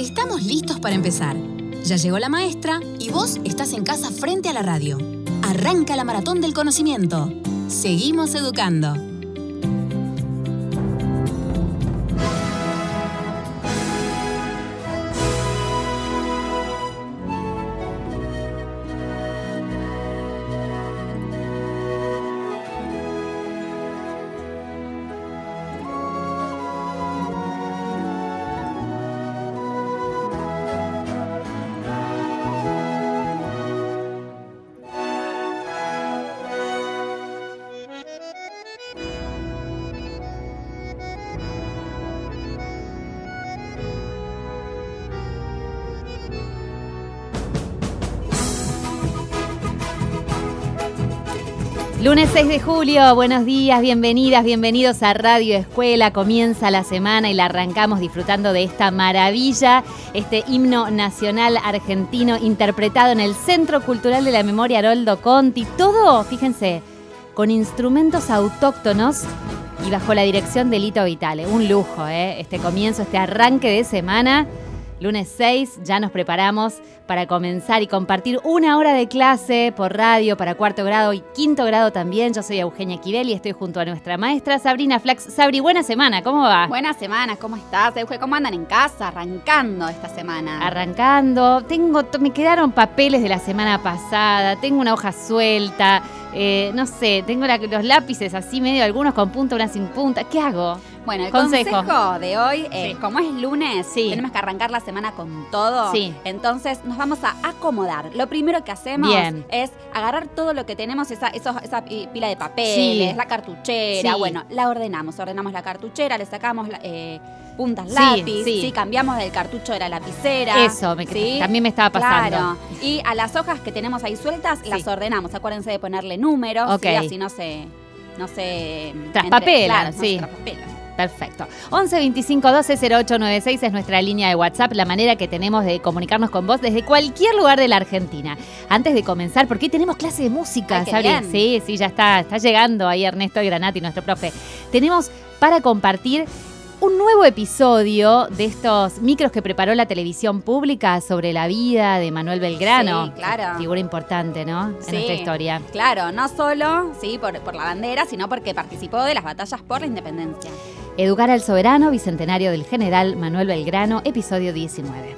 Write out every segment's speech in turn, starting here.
Estamos listos para empezar. Ya llegó la maestra y vos estás en casa frente a la radio. Arranca la maratón del conocimiento. Seguimos educando. Lunes 6 de julio, buenos días, bienvenidas, bienvenidos a Radio Escuela. Comienza la semana y la arrancamos disfrutando de esta maravilla, este himno nacional argentino interpretado en el Centro Cultural de la Memoria Haroldo Conti. Todo, fíjense, con instrumentos autóctonos y bajo la dirección de Lito Vitale. Un lujo, este comienzo, este arranque de semana. Lunes 6, ya nos preparamos para comenzar y compartir una hora de clase por radio para cuarto grado y quinto grado también. Yo soy Eugenia Quibel y estoy junto a nuestra maestra Sabrina Flax. Sabri, buena semana, ¿cómo va? Buena semana, ¿cómo estás, Euge? ¿Cómo andan en casa? Arrancando esta semana. Arrancando, me quedaron papeles de la semana pasada, tengo una hoja suelta, no sé, tengo los lápices así medio, algunos con punta, unas sin punta. ¿Qué hago? Bueno, el consejo de hoy, sí. Como es lunes, tenemos que arrancar la semana con todo. Sí. Entonces nos vamos a acomodar. Lo primero que hacemos es agarrar todo lo que tenemos, esa pila de papeles, la cartuchera. Sí. Bueno, la ordenamos la cartuchera, le sacamos puntas lápiz, sí, cambiamos del cartucho de la lapicera. Eso, también me estaba pasando. Claro. Y a las hojas que tenemos ahí sueltas, las ordenamos. Acuérdense de ponerle números, okay. Así no se traspapelan, no se traspapelan. Perfecto. 11 25 12 08 96 es nuestra línea de WhatsApp, la manera que tenemos de comunicarnos con vos desde cualquier lugar de la Argentina. Antes de comenzar, porque hoy tenemos clase de música, ¿sabes? Sí, ya está llegando ahí Ernesto Granati, nuestro profe. Tenemos para compartir un nuevo episodio de estos micros que preparó la televisión pública sobre la vida de Manuel Belgrano. Sí, claro. Figura importante, ¿no? En nuestra historia. Claro, no solo por la bandera, sino porque participó de las batallas por la independencia. Educar al soberano, bicentenario del general Manuel Belgrano, episodio 19.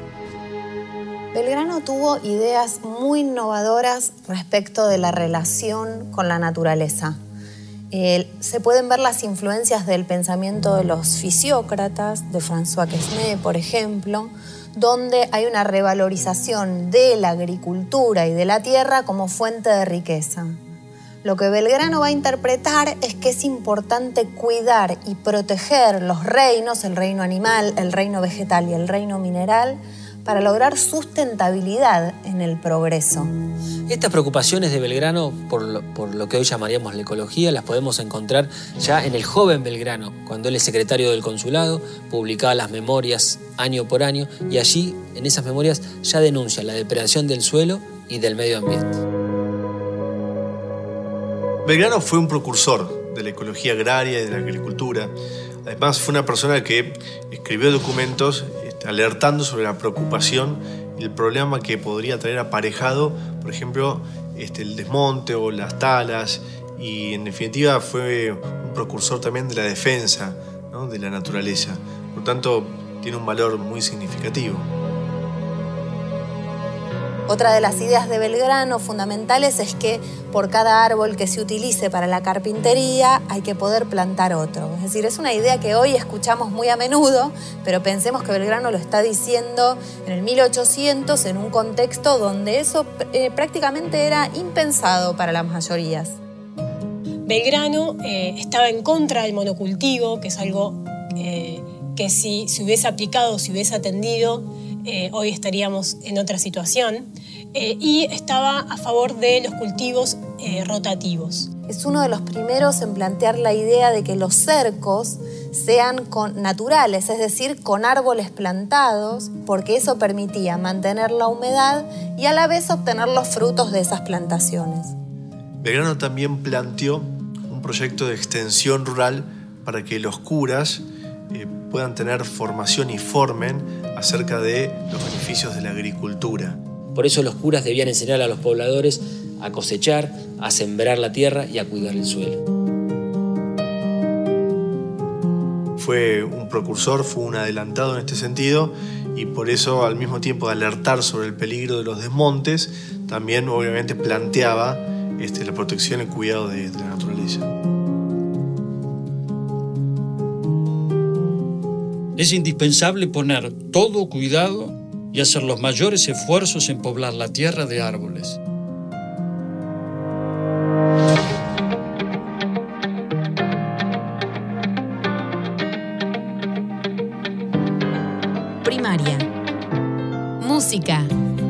Belgrano tuvo ideas muy innovadoras respecto de la relación con la naturaleza. Se pueden ver las influencias del pensamiento de los fisiócratas, de François Quesnay, por ejemplo, donde hay una revalorización de la agricultura y de la tierra como fuente de riqueza. Lo que Belgrano va a interpretar es que es importante cuidar y proteger los reinos, el reino animal, el reino vegetal y el reino mineral, para lograr sustentabilidad en el progreso. Estas preocupaciones de Belgrano por lo que hoy llamaríamos la ecología las podemos encontrar ya en el joven Belgrano, cuando él es secretario del consulado, publicaba las memorias año por año y allí, en esas memorias, ya denuncia la depredación del suelo y del medio ambiente. Belgrano fue un precursor de la ecología agraria y de la agricultura. Además, fue una persona que escribió documentos alertando sobre la preocupación y el problema que podría traer aparejado, por ejemplo, el desmonte o las talas, y en definitiva fue un precursor también de la defensa, ¿no?, de la naturaleza. Por tanto, tiene un valor muy significativo. Otra de las ideas de Belgrano fundamentales es que por cada árbol que se utilice para la carpintería hay que poder plantar otro. Es decir, es una idea que hoy escuchamos muy a menudo, pero pensemos que Belgrano lo está diciendo en el 1800 en un contexto donde eso prácticamente era impensado para las mayorías. Belgrano estaba en contra del monocultivo, que es algo que si se hubiese aplicado, si hubiese atendido, hoy estaríamos en otra situación, y estaba a favor de los cultivos rotativos. Es uno de los primeros en plantear la idea de que los cercos sean naturales, es decir, con árboles plantados, porque eso permitía mantener la humedad y a la vez obtener los frutos de esas plantaciones. Belgrano también planteó un proyecto de extensión rural para que los curas puedan tener formación y formen acerca de los beneficios de la agricultura. Por eso los curas debían enseñar a los pobladores a cosechar, a sembrar la tierra y a cuidar el suelo. Fue un precursor, fue un adelantado en este sentido, y por eso, al mismo tiempo de alertar sobre el peligro de los desmontes, también obviamente planteaba la protección y el cuidado de la naturaleza. Es indispensable poner todo cuidado y hacer los mayores esfuerzos en poblar la tierra de árboles. Primaria. Música.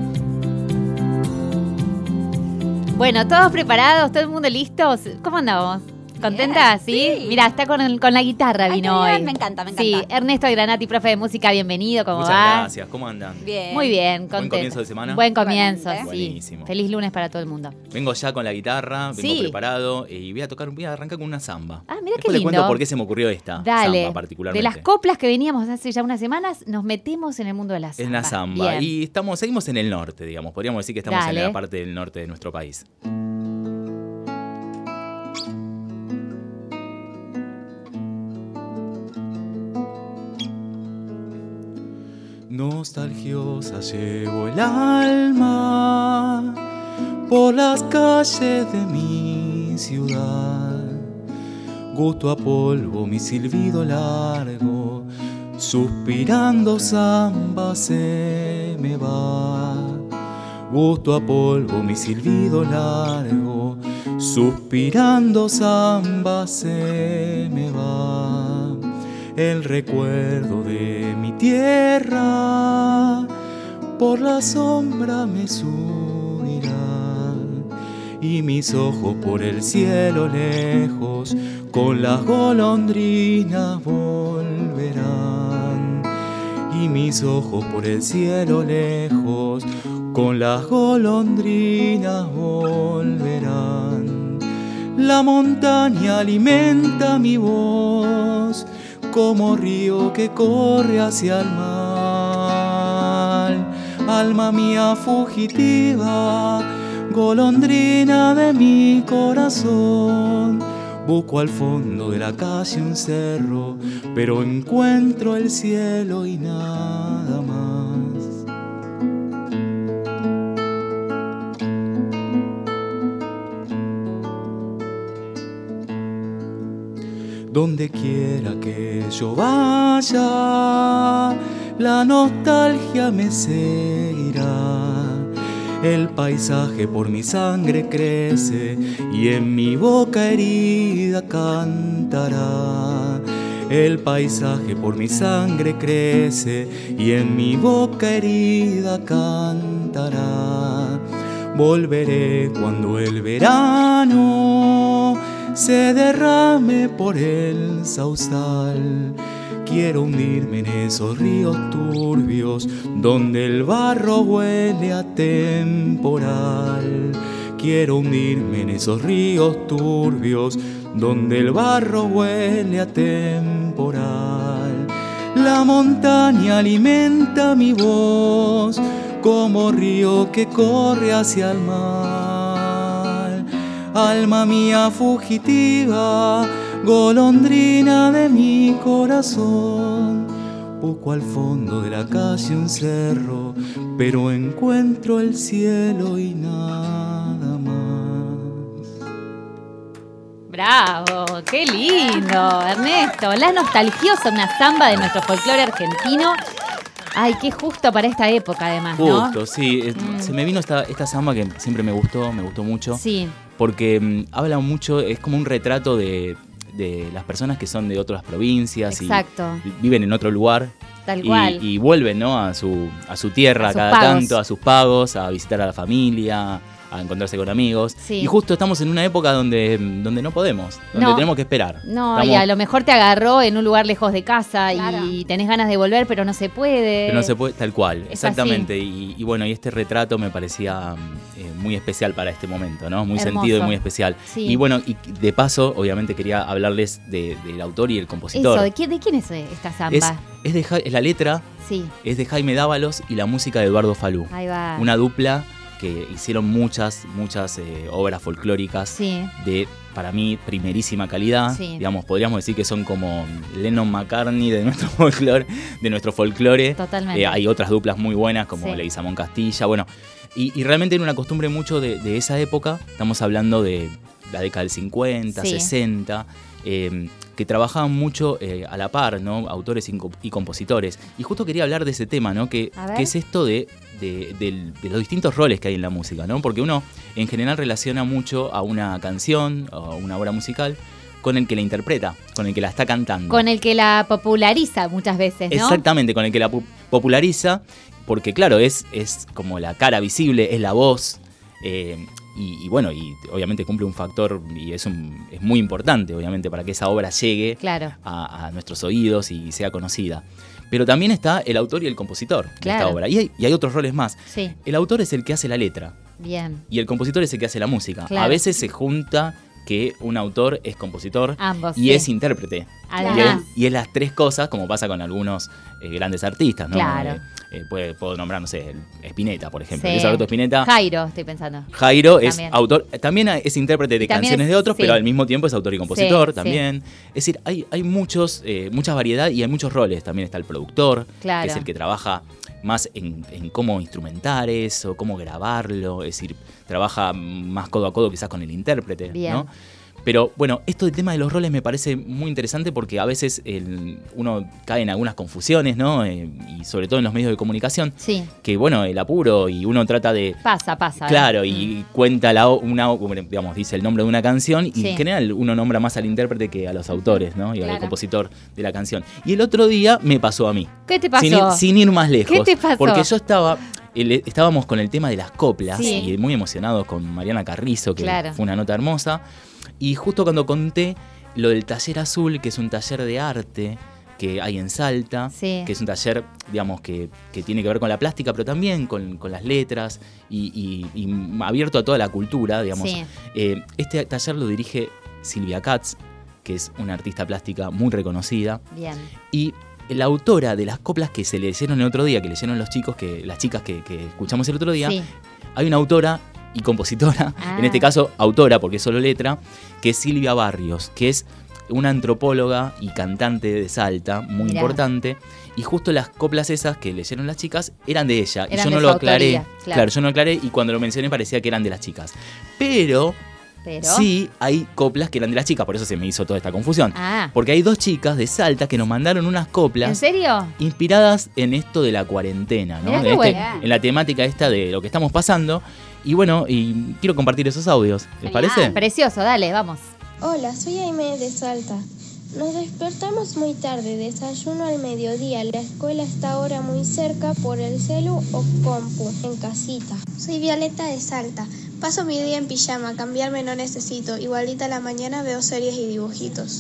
Bueno, ¿todos preparados? ¿Todo el mundo listos? ¿Cómo andamos? ¿Contenta? ¿Sí? Mira, está con la guitarra, vino hoy. Me encanta. Sí, Ernesto Granati, profe de música, bienvenido. ¿Cómo va? Muchas gracias, ¿cómo andan? Bien. Muy bien, contenta. ¿Buen comienzo de semana? Buen comienzo, sí. Buenísimo. Feliz lunes para todo el mundo. Vengo ya con la guitarra, vengo preparado y voy a arrancar con una samba. Ah, mira Después qué lindo. le cuento por qué se me ocurrió esta samba particularmente. De las coplas que veníamos hace ya unas semanas, nos metemos en el mundo de la samba. En la samba. Bien. Y seguimos en el norte, digamos. Podríamos decir que estamos en la parte del norte de nuestro país. Nostalgiosa llevo el alma por las calles de mi ciudad. Gusto a polvo mi silbido largo, suspirando samba se me va. Gusto a polvo mi silbido largo, suspirando samba se me va. El recuerdo de mi tierra por la sombra me subirá, y mis ojos por el cielo lejos con las golondrinas volverán. Y mis ojos por el cielo lejos con las golondrinas volverán. La montaña alimenta mi voz como río que corre hacia el mar. Alma mía fugitiva, golondrina de mi corazón, busco al fondo de la calle un cerro, pero encuentro el cielo y nada más. Donde quiera que yo vaya, la nostalgia me seguirá. El paisaje por mi sangre crece y en mi boca herida cantará. El paisaje por mi sangre crece y en mi boca herida cantará. Volveré cuando el verano se derrame por el sausal. Quiero hundirme en esos ríos turbios donde el barro huele a temporal. Quiero hundirme en esos ríos turbios donde el barro huele a temporal. La montaña alimenta mi voz como río que corre hacia el mar. Alma mía fugitiva, golondrina de mi corazón, busco al fondo de la calle un cerro, pero encuentro el cielo y nada más. ¡Bravo! ¡Qué lindo, Ernesto! La nostalgiosa, una samba de nuestro folclore argentino. Ay, qué justo para esta época, además, ¿no? Justo, sí. Se me vino esta samba que siempre me gustó mucho. Sí. Porque habla mucho, es como un retrato de las personas que son de otras provincias. Exacto. Y viven en otro lugar. Tal cual. Y vuelven, ¿no? a su tierra cada tanto, a sus pagos, a visitar a la familia, a encontrarse con amigos. Sí. Y justo estamos en una época donde no podemos, donde tenemos que esperar. No, y a lo mejor te agarró en un lugar lejos de casa, claro, y tenés ganas de volver, pero no se puede. Pero no se puede, tal cual, es exactamente. Y bueno, y este retrato me parecía muy especial para este momento, ¿no? Muy hermoso, sentido y muy especial. Sí. Y bueno, y de paso, obviamente quería hablarles del autor y el compositor. Eso, ¿de quién es esta samba? la letra Sí. es de Jaime Dávalos y la música de Eduardo Falú. Ahí va. Una dupla que hicieron muchas obras folclóricas Sí. de, para mí, primerísima calidad. Sí. Digamos, podríamos decir que son como Lennon-McCartney de nuestro folclore. Totalmente. Hay otras duplas muy buenas como Sí. Leguizamón Castilla. Bueno, y realmente era una costumbre mucho de esa época. Estamos hablando de la década del 50, Sí. 60, que trabajaban mucho a la par, ¿no? Autores y compositores. Y justo quería hablar de ese tema, ¿no? Que es esto de los distintos roles que hay en la música, ¿no? Porque uno en general relaciona mucho a una canción o a una obra musical con el que la interpreta, con el que la está cantando. Con el que la populariza muchas veces, ¿no? Exactamente, con el que la populariza, porque claro, es como la cara visible, es la voz, y bueno, y obviamente cumple un factor y es muy importante, obviamente, para que esa obra llegue Claro. a nuestros oídos y sea conocida. Pero también está el autor y el compositor de Claro. esta obra. Y hay otros roles más. Sí. El autor es el que hace la letra Bien. y el compositor es el que hace la música. Claro. A veces se junta que un autor es compositor Ambos, y sí. es intérprete. Además. Y es las tres cosas, como pasa con algunos grandes artistas, ¿no? Claro. Puedo nombrar, no sé, Spinetta, por ejemplo. Sí. Luis Alberto Spinetta. Jairo, estoy pensando. Jairo es También. autor, también es intérprete de Y también canciones es- de otros, sí. pero al mismo tiempo es autor y compositor Sí, también. Es decir, hay mucha variedad y hay muchos roles. También está el productor, Claro. que es el que trabaja más en cómo instrumentar eso, cómo grabarlo, es decir, trabaja más codo a codo quizás con el intérprete, Bien. ¿no? Pero bueno, esto del tema de los roles me parece muy interesante porque a veces uno cae en algunas confusiones, ¿no? Y sobre todo en los medios de comunicación, Sí. que bueno, el apuro y uno trata de... Pasa. Claro, y cuenta digamos, dice el nombre de una canción y Sí. en general uno nombra más al intérprete que a los autores, ¿no? Y Claro. al compositor de la canción. Y el otro día me pasó a mí. ¿Qué te pasó? Sin ir más lejos. ¿Qué te pasó? Porque yo estábamos con el tema de las coplas Sí. y muy emocionados con Mariana Carrizo, que Claro. fue una nota hermosa. Y justo cuando conté lo del Taller Azul, que es un taller de arte que hay en Salta, Sí. que es un taller, digamos, que tiene que ver con la plástica, pero también con las letras y abierto a toda la cultura, digamos. Sí. Este taller lo dirige Silvia Katz, que es una artista plástica muy reconocida. Bien. Y la autora de las coplas que se leyeron el otro día, que leyeron las chicas que escuchamos el otro día, Sí. hay una autora y compositora, Ah. en este caso autora porque es solo letra, que es Silvia Barrios, que es una antropóloga y cantante de Salta, muy Mirá. importante, y justo las coplas esas que leyeron las chicas eran de ella, y Eran yo de no su lo aclaré, autoría, claro. claro, yo no lo aclaré y cuando lo mencioné parecía que eran de las chicas, pero sí hay coplas que eran de las chicas, por eso se me hizo toda esta confusión, Ah. porque hay dos chicas de Salta que nos mandaron unas coplas ¿En serio? inspiradas en esto de la cuarentena, ¿no? Mirá qué bueno. En la temática esta de lo que estamos pasando. Y bueno, y quiero compartir esos audios. ¿Les parece? Precioso, dale, vamos. Hola, soy Aimee de Salta. Nos despertamos muy tarde, desayuno al mediodía. La escuela está ahora muy cerca por el celu o compu, en casita. Soy Violeta de Salta. Paso mi día en pijama, cambiarme no necesito. Igualita a la mañana veo series y dibujitos.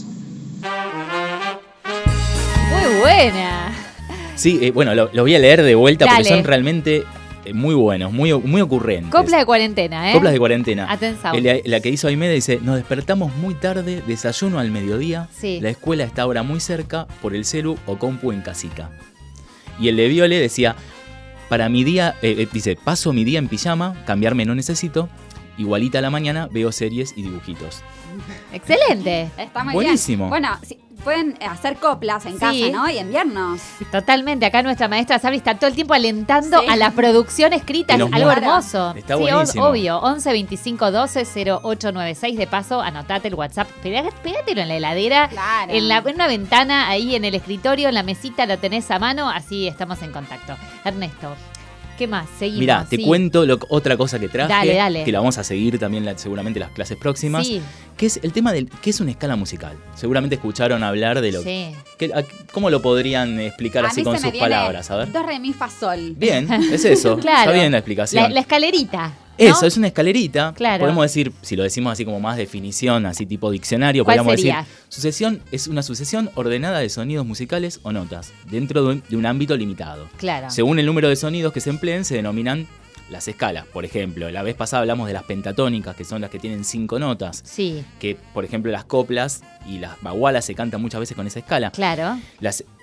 Muy buena. Sí, bueno, lo voy a leer de vuelta Dale. porque son realmente muy buenos, muy ocurrentes. Copla de cuarentena, ¿eh? Coplas de cuarentena. Atención. La que hizo Aimee dice, nos despertamos muy tarde, desayuno al mediodía, Sí. la escuela está ahora muy cerca, por el celu o compu en casita. Y el de Viole decía, para mi día, dice, paso mi día en pijama, cambiarme no necesito, igualita a la mañana veo series y dibujitos. Excelente. Está muy Buenísimo. bien. Bueno, sí, pueden hacer coplas en Sí. casa, ¿no? Y enviarnos. Totalmente. Acá nuestra maestra Sabri está todo el tiempo alentando Sí. a la producción escrita. Que Es los algo muestra. hermoso. Está sí, buenísimo. obvio. 11 25 12 0896. De paso, anotate el WhatsApp. Pégatelo en la heladera. Claro. En una ventana, ahí en el escritorio, en la mesita, lo tenés a mano. Así estamos en contacto. Ernesto, ¿qué más? Seguimos. Mirá, te Sí. cuento otra cosa que traje, Dale, dale. que la vamos a seguir también seguramente las clases próximas, Sí. que es el tema del qué es una escala musical. Seguramente escucharon hablar de lo Sí. ¿cómo lo podrían explicar A así mí con se me sus viene palabras? A ver. Do, re, mi, fa, sol. Bien, es eso. Claro. Está bien la explicación. La escalerita. ¿no? Eso, es una escalerita. Claro. Podemos decir, si lo decimos así como más definición, así tipo diccionario, ¿Cuál podríamos sería? decir, sucesión es una sucesión ordenada de sonidos musicales o notas, dentro de un ámbito limitado. Claro. Según el número de sonidos que se empleen, se denominan las escalas. Por ejemplo, la vez pasada hablamos de las pentatónicas, que son las que tienen 5 notas. Sí. Que, por ejemplo, las coplas y las bagualas se cantan muchas veces con esa escala. Claro.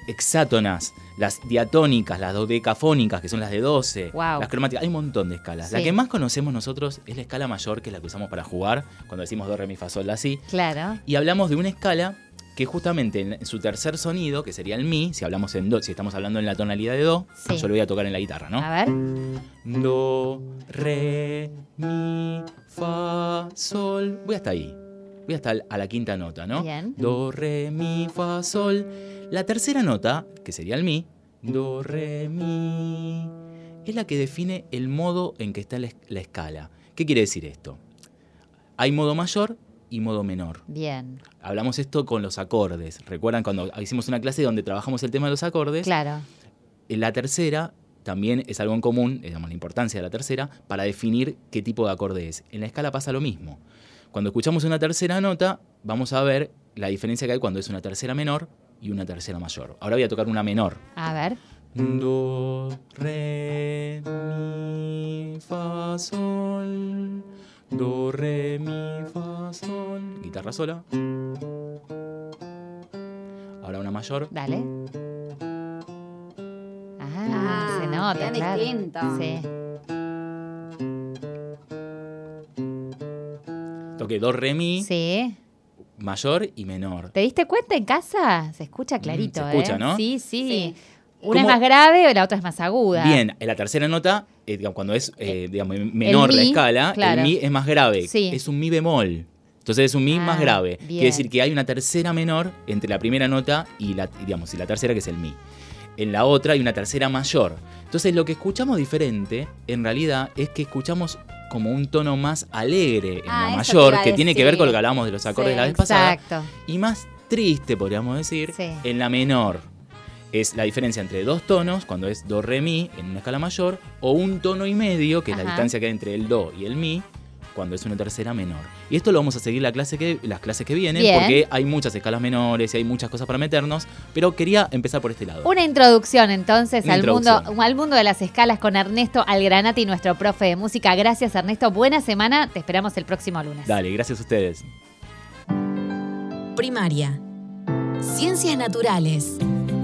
hexátonas, las diatónicas, las dodecafónicas, que son las de 12, wow. Las cromáticas. Hay un montón de escalas. Sí. La que más conocemos nosotros es la escala mayor, que es la que usamos para jugar, cuando decimos do, re, mi, fa, sol, la, si. Claro. Y hablamos de una escala que justamente en su tercer sonido, que sería el mi, si hablamos en do, si estamos hablando en la tonalidad de do, sí. Yo lo voy a tocar en la guitarra, ¿no? A ver. Do, re, mi, fa, sol. Voy hasta ahí. Voy hasta a la quinta nota, ¿no? Bien. Do, re, mi, fa, sol. La tercera nota, que sería el mi, do, re, mi, es la que define el modo en que está la escala. ¿Qué quiere decir esto? Hay modo mayor y modo menor. Bien. Hablamos esto con los acordes. ¿Recuerdan cuando hicimos una clase donde trabajamos el tema de los acordes? Claro. En la tercera también es algo en común, digamos, la importancia de la tercera, para definir qué tipo de acorde es. En la escala pasa lo mismo. Cuando escuchamos una tercera nota, vamos a ver la diferencia que hay cuando es una tercera menor y una tercera mayor. Ahora voy a tocar una menor. A ver. Do, re, mi, fa, sol. Do, re, mi, fa, sol. Guitarra sola. Ahora una mayor. Dale. Se nota, claro. Distinto. Sí. Toqué do, re, mi. Sí. Mayor y menor. ¿Te diste cuenta en casa? Se escucha clarito, se escucha, ¿no? Sí, sí. Una es más grave y la otra es más aguda. Bien, en la tercera nota, digamos, cuando es digamos, menor la escala, claro. El mi es más grave. Sí. Es un mi bemol. Entonces es un mi más grave. Bien. Quiere decir que hay una tercera menor entre la primera nota y la tercera, que es el mi. En la otra hay una tercera mayor. Entonces lo que escuchamos diferente, en realidad, es que escuchamos como un tono más alegre en la mayor, que tiene que ver con lo que hablábamos de los acordes de la vez pasada. Y más triste, podríamos decir, en la menor. Es la diferencia entre dos tonos, cuando es do, re, mi, en una escala mayor, o un tono y medio, que es la distancia que hay entre el do y el mi, cuando es una tercera menor. Y esto lo vamos a seguir las clases que vienen, bien, porque hay muchas escalas menores y hay muchas cosas para meternos, pero quería empezar por este lado. Una introducción entonces al mundo de las escalas con Ernesto Algranati, nuestro profe de música. Gracias, Ernesto. Buena semana. Te esperamos el próximo lunes. Dale, gracias a ustedes. Primaria. Ciencias naturales.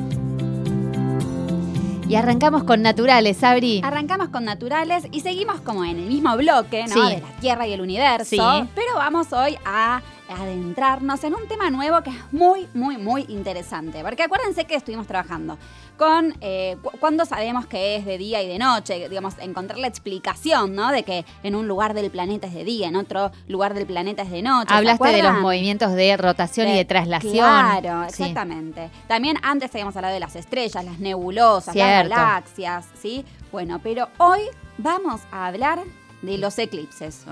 Y arrancamos con naturales, Sabri. Arrancamos con naturales y seguimos como en el mismo bloque, ¿no? Sí. De la Tierra y el universo. Sí. Pero vamos hoy a adentrarnos en un tema nuevo que es muy, muy, muy interesante. Porque acuérdense que estuvimos trabajando con cuando sabemos que es de día y de noche, digamos, encontrar la explicación, ¿no? De que en un lugar del planeta es de día, en otro lugar del planeta es de noche. Hablaste de los movimientos de rotación y de traslación. Claro, exactamente. Sí. También antes habíamos hablado de las estrellas, las nebulosas, las galaxias, ¿sí? Bueno, pero hoy vamos a hablar de los eclipses.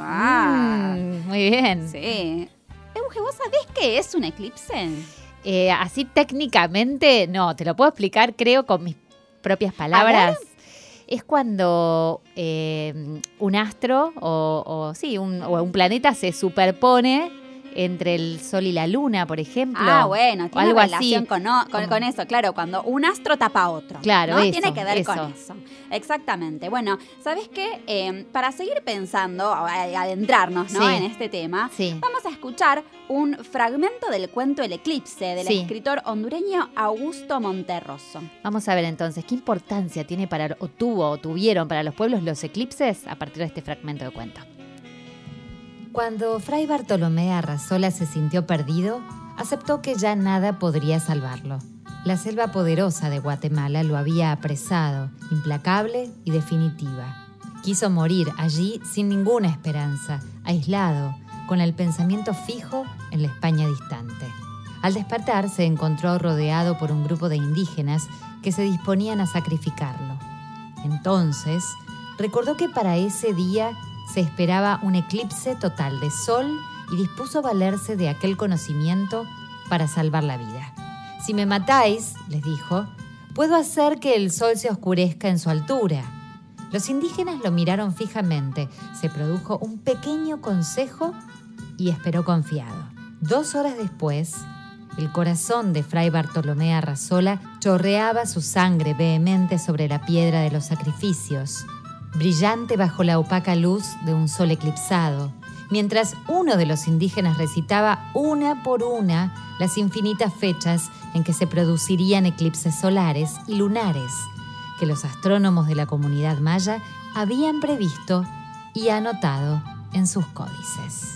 Muy bien. Sí. Euge, ¿vos sabés qué es un eclipse? Así técnicamente, no, te lo puedo explicar, creo, con mis propias palabras. Es cuando un astro o un planeta se superpone entre el Sol y la Luna, por ejemplo. Bueno, tiene algo relación con eso, claro, cuando un astro tapa a otro. Claro, ¿no? eso, tiene que ver con eso. Exactamente. Bueno, ¿sabés qué? Para seguir pensando, adentrarnos, ¿no? en este tema, vamos a escuchar un fragmento del cuento El Eclipse, del escritor hondureño Augusto Monterroso. Vamos a ver entonces, ¿qué importancia tiene tuvieron para los pueblos los eclipses a partir de este fragmento de cuento? Cuando Fray Bartolomé Arrasola se sintió perdido, aceptó que ya nada podría salvarlo. La selva poderosa de Guatemala lo había apresado, implacable y definitiva. Quiso morir allí sin ninguna esperanza, aislado, con el pensamiento fijo en la España distante. Al despertar se encontró rodeado por un grupo de indígenas que se disponían a sacrificarlo. Entonces, recordó que para ese día se esperaba un eclipse total de sol y dispuso valerse de aquel conocimiento para salvar la vida. Si me matáis, les dijo, puedo hacer que el sol se oscurezca en su altura. Los indígenas lo miraron fijamente, se produjo un pequeño consejo y esperó confiado. 2 horas después, el corazón de Fray Bartolomé Arrasola chorreaba su sangre vehemente sobre la piedra de los sacrificios, brillante bajo la opaca luz de un sol eclipsado, mientras uno de los indígenas recitaba una por una las infinitas fechas en que se producirían eclipses solares y lunares que los astrónomos de la comunidad maya habían previsto y anotado en sus códices.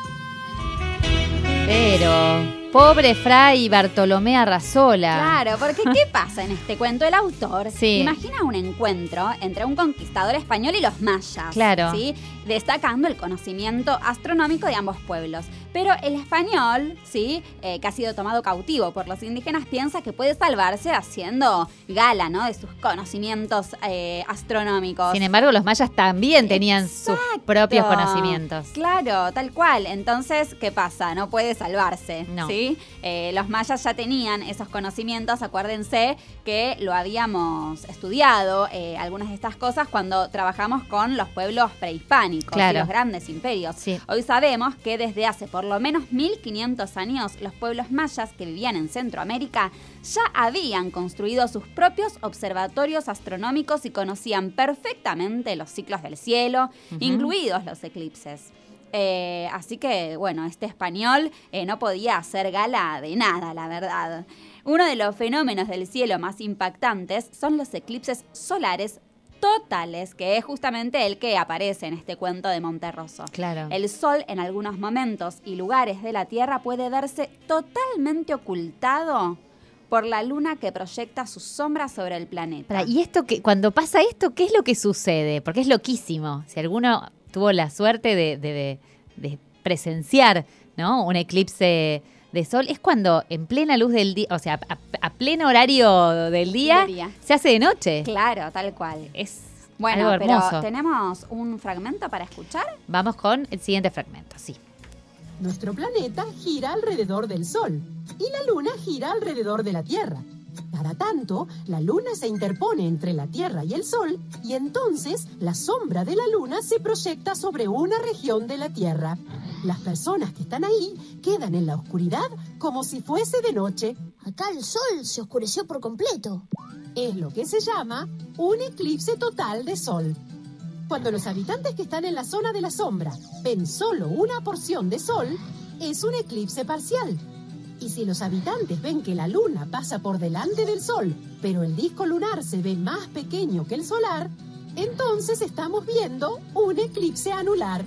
Pero, pobre Fray Bartolomé Arrasola. Claro, porque ¿qué pasa en este cuento? El autor imagina un encuentro entre un conquistador español y los mayas. Claro. ¿Sí? Destacando el conocimiento astronómico de ambos pueblos. Pero el español, ¿sí? Que ha sido tomado cautivo por los indígenas, piensa que puede salvarse haciendo gala, ¿no? De sus conocimientos astronómicos. Sin embargo, los mayas también tenían sus propios conocimientos. Claro, tal cual. Entonces, ¿qué pasa? No puede salvarse, no. ¿sí? Los mayas ya tenían esos conocimientos. Acuérdense que lo habíamos estudiado, algunas de estas cosas, cuando trabajamos con los pueblos prehispánicos, claro. Y los grandes imperios. Sí. Hoy sabemos que desde hace por lo menos 1500 años, los pueblos mayas que vivían en Centroamérica ya habían construido sus propios observatorios astronómicos y conocían perfectamente los ciclos del cielo, incluidos los eclipses. Así que, bueno, este español no podía hacer gala de nada, la verdad. Uno de los fenómenos del cielo más impactantes son los eclipses solares totales, que es justamente el que aparece en este cuento de Monterroso. Claro. El sol en algunos momentos y lugares de la Tierra puede verse totalmente ocultado por la luna que proyecta su sombra sobre el planeta. Y esto cuando pasa esto, ¿qué es lo que sucede? Porque es loquísimo. Si alguno tuvo la suerte de presenciar, ¿no?, un eclipse de sol, es cuando en plena luz del día, o sea, a pleno horario del día, se hace de noche. Claro, tal cual. Es bueno, algo hermoso. Pero ¿tenemos un fragmento para escuchar? Vamos con el siguiente fragmento, sí. Nuestro planeta gira alrededor del Sol y la Luna gira alrededor de la Tierra. Cada tanto, la Luna se interpone entre la Tierra y el Sol y entonces la sombra de la Luna se proyecta sobre una región de la Tierra. Las personas que están ahí quedan en la oscuridad como si fuese de noche. Acá el Sol se oscureció por completo. Es lo que se llama un eclipse total de Sol. Cuando los habitantes que están en la zona de la sombra ven solo una porción de Sol, es un eclipse parcial. Y si los habitantes ven que la Luna pasa por delante del Sol, pero el disco lunar se ve más pequeño que el solar, entonces estamos viendo un eclipse anular.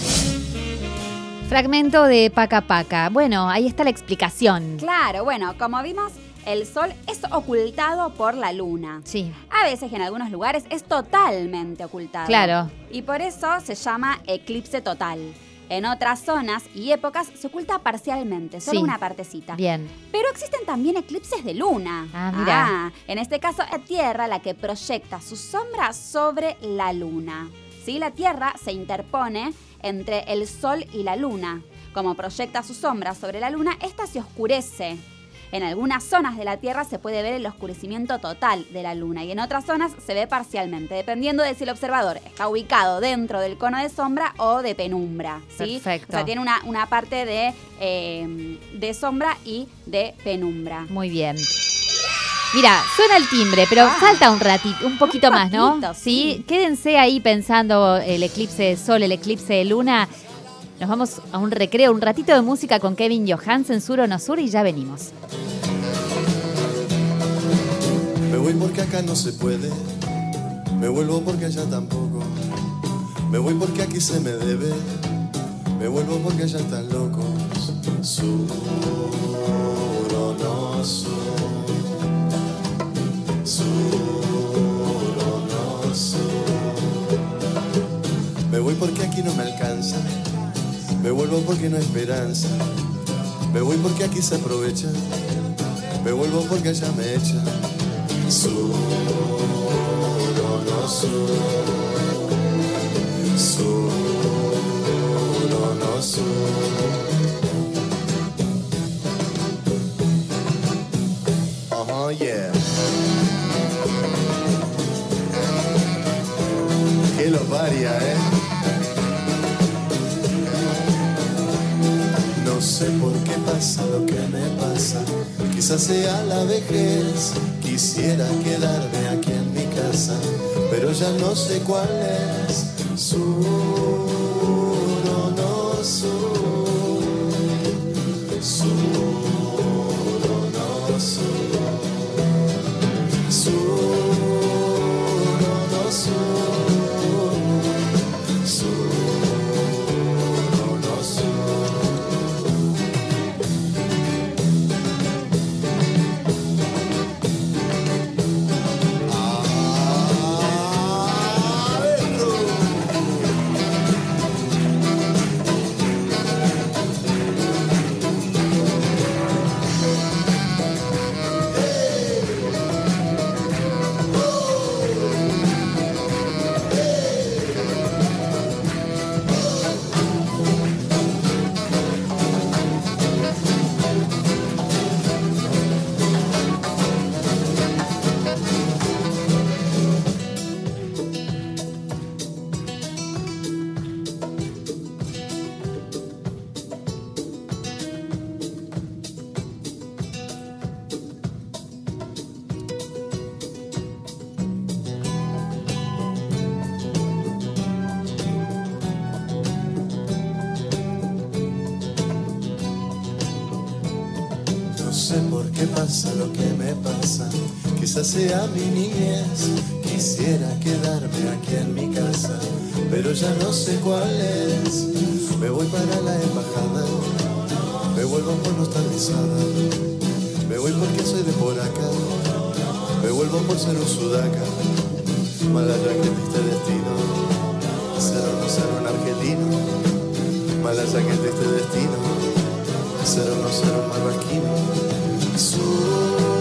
Fragmento de Paca Paca. Bueno, ahí está la explicación. Claro, bueno, como vimos, el Sol es ocultado por la Luna. Sí. A veces en algunos lugares es totalmente ocultado. Claro. Y por eso se llama eclipse total. En otras zonas y épocas se oculta parcialmente, solo una partecita. Bien. Pero existen también eclipses de luna. Mira. En este caso, la Tierra la que proyecta su sombra sobre la Luna. ¿Sí? La Tierra se interpone entre el Sol y la Luna. Como proyecta su sombra sobre la Luna, esta se oscurece. En algunas zonas de la Tierra se puede ver el oscurecimiento total de la Luna y en otras zonas se ve parcialmente, dependiendo de si el observador está ubicado dentro del cono de sombra o de penumbra. ¿Sí? Perfecto. O sea, tiene una parte de sombra y de penumbra. Muy bien. Mira, suena el timbre, pero falta un ratito, un poquito más, ¿no? Sí. Quédense ahí pensando el eclipse de sol, el eclipse de luna. Nos vamos a un recreo, un ratito de música con Kevin Johansen, Sur o No Sur, y ya venimos. Me voy porque acá no se puede, me vuelvo porque allá tampoco. Me voy porque aquí se me debe, me vuelvo porque allá están locos. Sur o no sur, sur o no sur. Me voy porque aquí no me alcanza, me vuelvo porque no hay esperanza. Me voy porque aquí se aprovecha, me vuelvo porque allá me echan. Sur o no sur, sur o no sur. Oh yeah. Que lo varia, No sé por qué pasa lo que me pasa. Quizás sea la vejez. Quisiera quedarme aquí en mi casa, pero ya no sé cuál es. Sur o no Pasa lo que me pasa, quizás sea mi niñez. Quisiera quedarme aquí en mi casa, pero ya no sé cuál es. Me voy para la embajada, me vuelvo por nostalgizada. Me voy porque soy de por acá, me vuelvo por ser un sudaca. Malaya que triste destino, ser o no ser un argelino. Malaya que triste destino, ser o no ser un marroquino.